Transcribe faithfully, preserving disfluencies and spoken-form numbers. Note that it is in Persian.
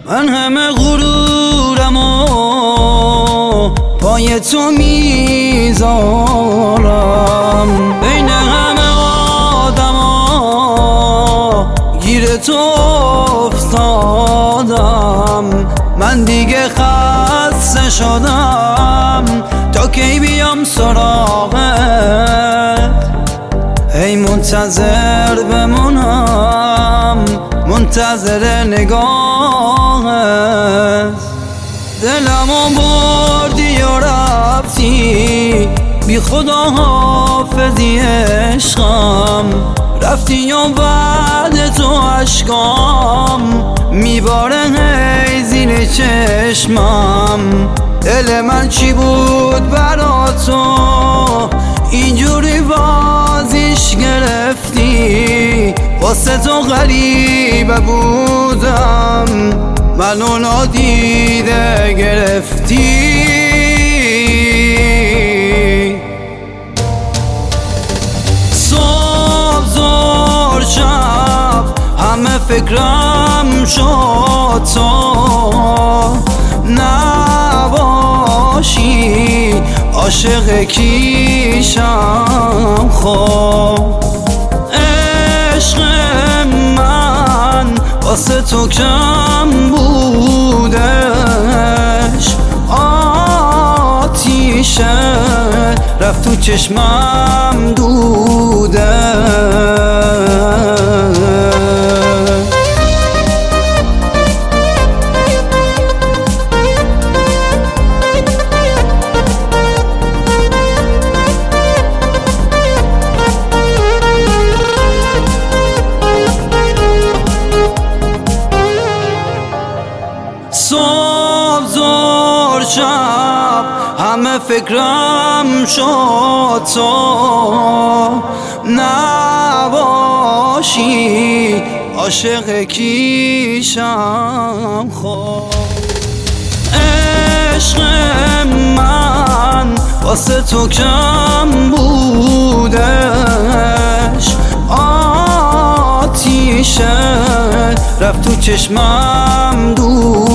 من همه غرورم و پای تو میذارم، بین همه آدما گیر تو افتادم. من دیگه خسته شدم، تا کی بیام سراغت؟ هی منتظر بمونم، منتظر نگاهت. دلمو بردی و رفتی، بی خدا حافظی عشقم. رفتی و بعد تو عشقام میباره هی زیر چشمم. دل من چی بود برا تو، اینجوری بازیش گرفتی؟ واسه تو غریبه بودم، منو نادیده گرفتی. صبح زور شب همه فکرم شد تو نباشی. عاشق کیشم خب، عشق من واسه تو کم بودش. آتیشه رفت تو چشمم دوده. صبح زور شب همه فکرم شد تو نباشی. عاشق کیشم خب، عشق من واسه تو کم بودش. آتیشه رفت تو چشمم دود.